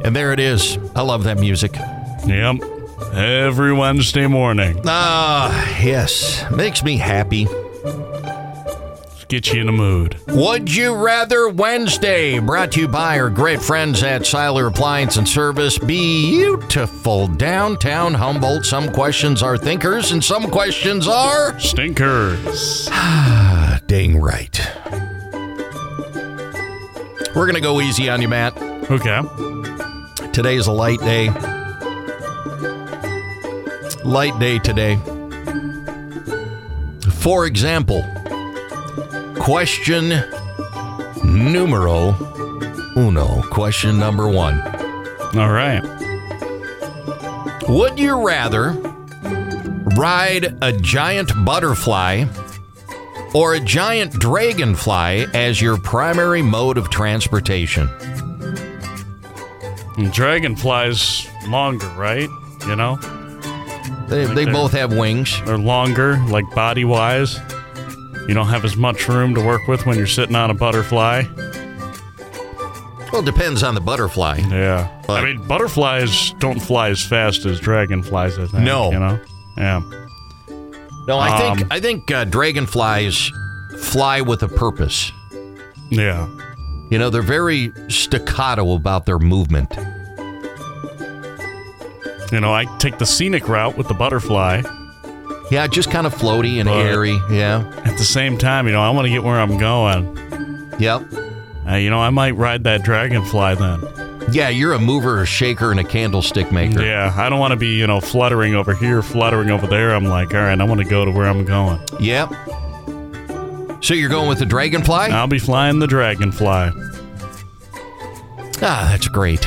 And there it is. I love that music. Yep. Every Wednesday morning. Yes. Makes me happy. Get you in the mood. Would You Rather Wednesday, brought to you by our great friends at Siler Appliance and Service. Beautiful downtown Humboldt. Some questions are thinkers and some questions are stinkers. Dang right. We're going to go easy on you, Matt. Okay. Today is a light day. Light day today. For example, question numero uno. Question number 1. All right. Would you rather ride a giant butterfly or a giant dragonfly as your primary mode of transportation? Dragonflies longer, right? You know? They both have wings. They're longer, like body-wise. You don't have as much room to work with when you're sitting on a butterfly. Well, it depends on the butterfly. Yeah. But, I mean, butterflies don't fly as fast as dragonflies, I think. No. You know? Yeah. No, I think dragonflies fly with a purpose. Yeah. You know, they're very staccato about their movement. You know, I take the scenic route with the butterfly. Yeah, just kind of floaty and airy. Yeah. At the same time, you know, I want to get where I'm going. Yep. You know, I might ride that dragonfly then. Yeah, you're a mover, a shaker, and a candlestick maker. Yeah, I don't want to be, you know, fluttering over here, fluttering over there. I'm like, all right, I want to go to where I'm going. Yep. So you're going with the dragonfly? I'll be flying the dragonfly. That's great.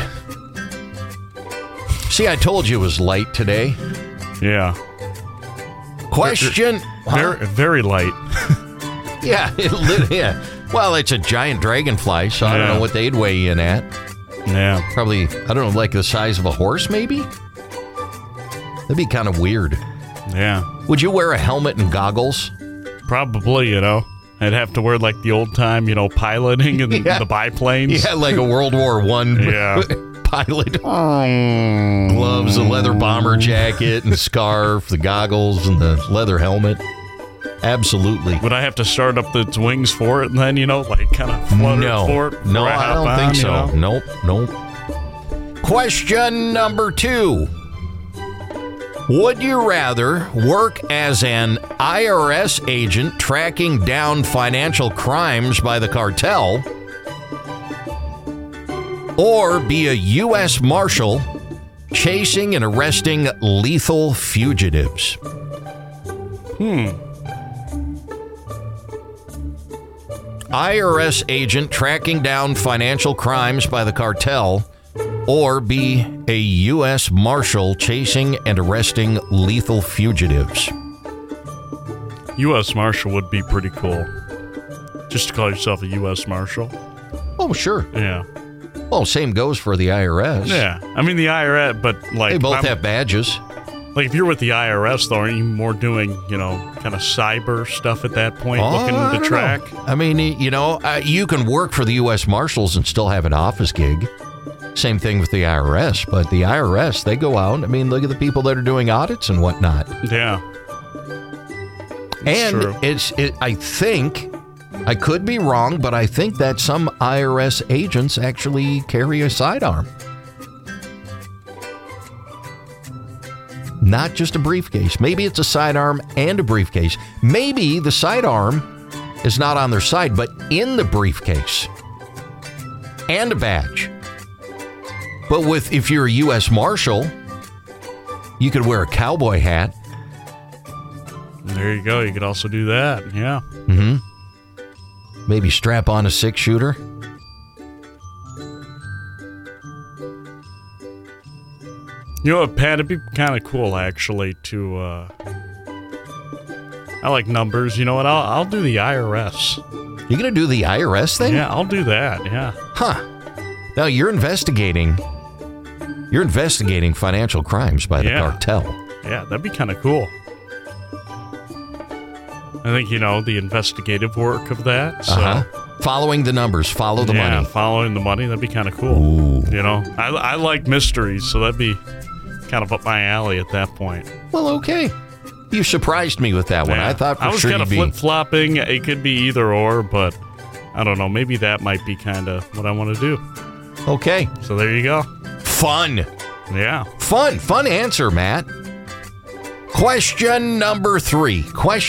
See, I told you it was light today. Yeah. Question. Very, very light. Yeah. Yeah. Well, it's a giant dragonfly, so I don't know what they'd weigh in at. Yeah. Probably, I don't know, like the size of a horse, maybe? That'd be kind of weird. Yeah. Would you wear a helmet and goggles? Probably, you know. I'd have to wear like the old time, you know, piloting and the biplanes. Yeah, like a World War I pilot. Gloves, a leather bomber jacket and scarf, the goggles and the leather helmet. Absolutely. Would I have to start up its wings for it and then, you know, like kind of flutter for it? No, I don't think so. You know? Nope. Question number 2. Would you rather work as an IRS agent tracking down financial crimes by the cartel or be a U.S. Marshal chasing and arresting lethal fugitives? IRS agent tracking down financial crimes by the cartel or be a U.S. Marshal chasing and arresting lethal fugitives? U.S. Marshal would be pretty cool. Just to call yourself a U.S. Marshal. Oh, sure. Yeah. Well, same goes for the IRS. Yeah. I mean, the IRS, but like... They both have badges. Like, if you're with the IRS, though, aren't you more doing, you know, kind of cyber stuff at that point, looking to track? I mean, you know, you can work for the U.S. Marshals and still have an office gig. Same thing with the IRS, but the IRS, they go out. I mean, look at the people that are doing audits and whatnot. Yeah. And true. I think, I could be wrong, but I think that some IRS agents actually carry a sidearm. Not just a briefcase. Maybe it's a sidearm and a briefcase. Maybe the sidearm is not on their side, but in the briefcase. And a badge. But if you're a U.S. Marshal, you could wear a cowboy hat. There you go. You could also do that. Yeah. Mm-hmm. Maybe strap on a 6-shooter. You know what, Pat? It'd be kind of cool, actually, to... I like numbers. You know what? I'll do the IRS. You're going to do the IRS thing? Yeah, I'll do that. Yeah. Huh. Now, you're investigating financial crimes by the cartel. Yeah, that'd be kind of cool. I think, you know, the investigative work of that. So Following the numbers, follow the money. Yeah, following the money, that'd be kind of cool. Ooh. You know, I like mysteries, so that'd be kind of up my alley at that point. Well, okay. You surprised me with that one. Yeah. I thought I was sure kind of you'd be... flip-flopping. It could be either or, but I don't know. Maybe that might be kind of what I want to do. Okay. So there you go. Fun. Yeah. Fun answer, Matt. Question number 3.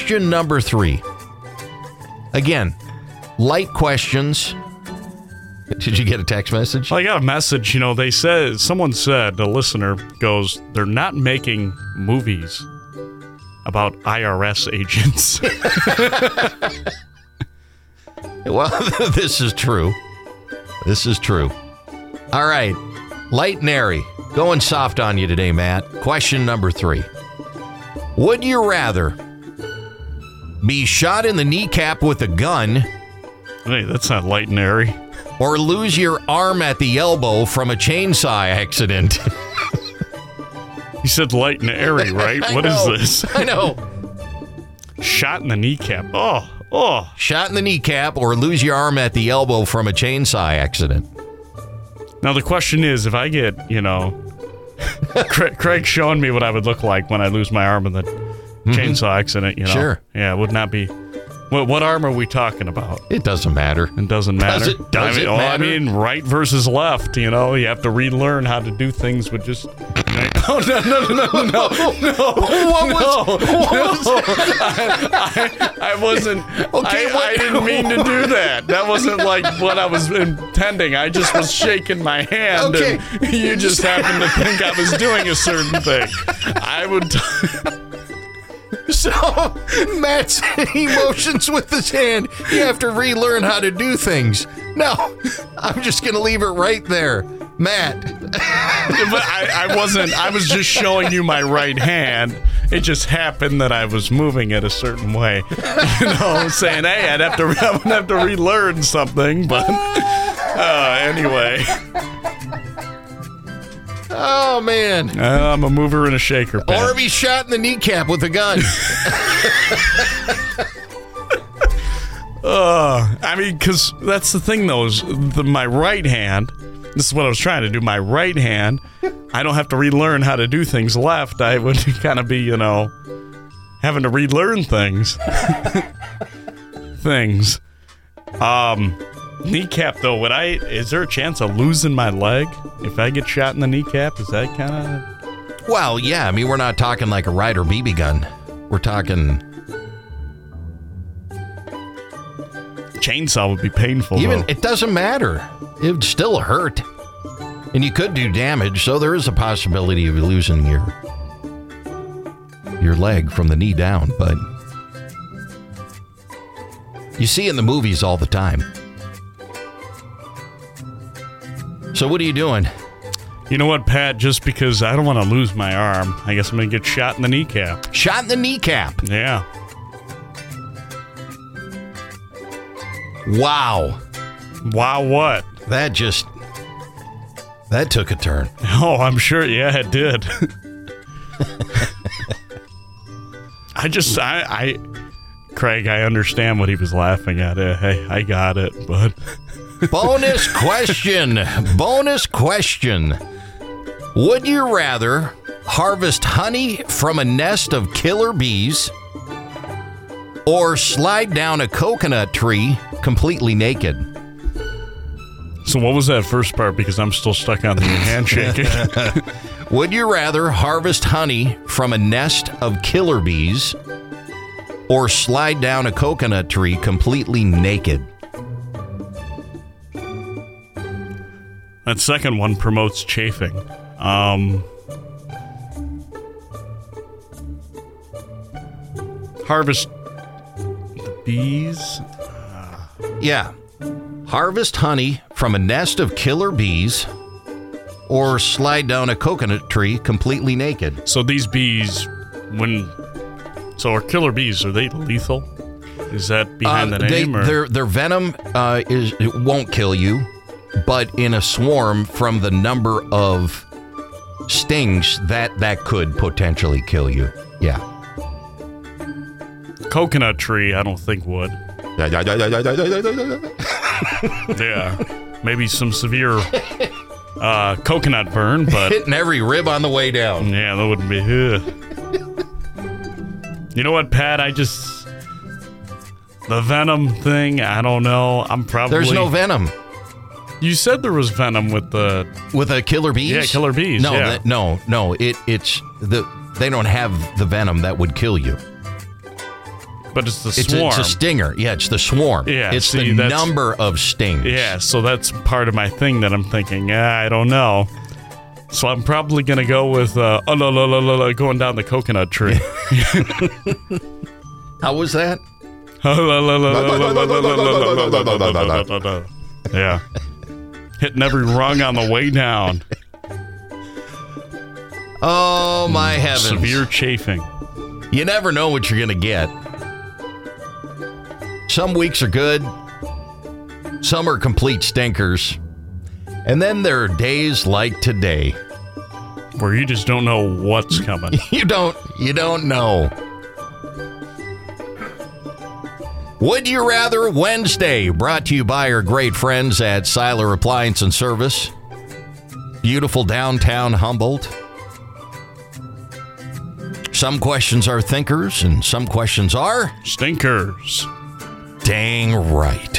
Again, light questions. Did you get a text message? Well, I got a message. You know, someone said, a listener goes, they're not making movies about IRS agents. Well, this is true. All right. Light and airy. Going soft on you today, Matt. Question number 3. Would you rather be shot in the kneecap with a gun Hey, that's not light and airy. or lose your arm at the elbow from a chainsaw accident? You said light and airy, right? What is this? I know. Shot in the kneecap. Oh. Shot in the kneecap or lose your arm at the elbow from a chainsaw accident. Now the question is, if I get, you know, Craig showing me what I would look like when I lose my arm in the chainsaw accident, you know. Sure. Yeah, it would not be. What arm are we talking about? It doesn't matter. It doesn't matter. Does it matter? I mean, right versus left, you know. You have to relearn how to do things with just... Oh, no. I wasn't... Okay, I didn't mean to do that. That wasn't like what I was intending. I just was shaking my hand, Okay. and you just happened to think I was doing a certain thing. I would... So, Matt's emotions with his hand. You have to relearn how to do things. No, I'm just going to leave it right there. Matt. But I wasn't. I was just showing you my right hand. It just happened that I was moving it a certain way. You know, saying, hey, I would have to relearn something. But anyway. Oh, man. I'm a mover and a shaker, Pat. Or be shot in the kneecap with a gun. I mean, because that's the thing, though, is my right hand, this is what I was trying to do, my right hand, I don't have to relearn how to do things left. I would kind of be, you know, having to relearn things. Kneecap, though, is there a chance of losing my leg if I get shot in the kneecap? Is that kind of... Well, yeah, I mean, we're not talking like a Ryder BB gun. We're talking... Chainsaw would be painful, Even though. it doesn't matter. It would still hurt. And you could do damage, so there is a possibility of losing your leg from the knee down, but you see in the movies all the time. So what are you doing? You know what, Pat? Just because I don't want to lose my arm, I guess I'm going to get shot in the kneecap. Shot in the kneecap. Yeah. Wow. Wow, what? That took a turn. Oh, I'm sure. Yeah, it did. Craig, I understand what he was laughing at. Hey, I got it, but... Bonus question. Would you rather harvest honey from a nest of killer bees or slide down a coconut tree completely naked? So what was that first part? Because I'm still stuck on the handshaking. Would you rather harvest honey from a nest of killer bees or slide down a coconut tree completely naked? That second one promotes chafing. Harvest the bees? Yeah. Harvest honey from a nest of killer bees or slide down a coconut tree completely naked. So these bees, are killer bees, are they lethal? Is that behind the name? Their venom it won't kill you, but in a swarm from the number of stings that could potentially kill you. Yeah. Coconut tree, I don't think would. Yeah. Maybe some severe coconut burn, but Hitting every rib on the way down. yeah, that wouldn't be. You know what, Pat? The venom thing, I don't know. I'm probably... There's no venom. You said there was venom with the... With a killer bees? Yeah, killer bees, No, yeah. no. They don't have the venom that would kill you. But it's the swarm. It's a stinger. Yeah, it's the swarm. Yeah, it's see, the that's- number of stings. Yeah, so that's part of my thing that I'm thinking, I don't know. So I'm probably going to go with going down the coconut tree. How was that? Yeah. Hitting every rung on the way down. Oh, my heavens. Severe chafing. You never know what you're going to get. Some weeks are good. Some are complete stinkers. And then there are days like today. Where you just don't know what's coming. You don't know. Would You Rather Wednesday, brought to you by our great friends at Seiler Appliance and Service. Beautiful downtown Humboldt. Some questions are thinkers and some questions are Stinkers. dang right.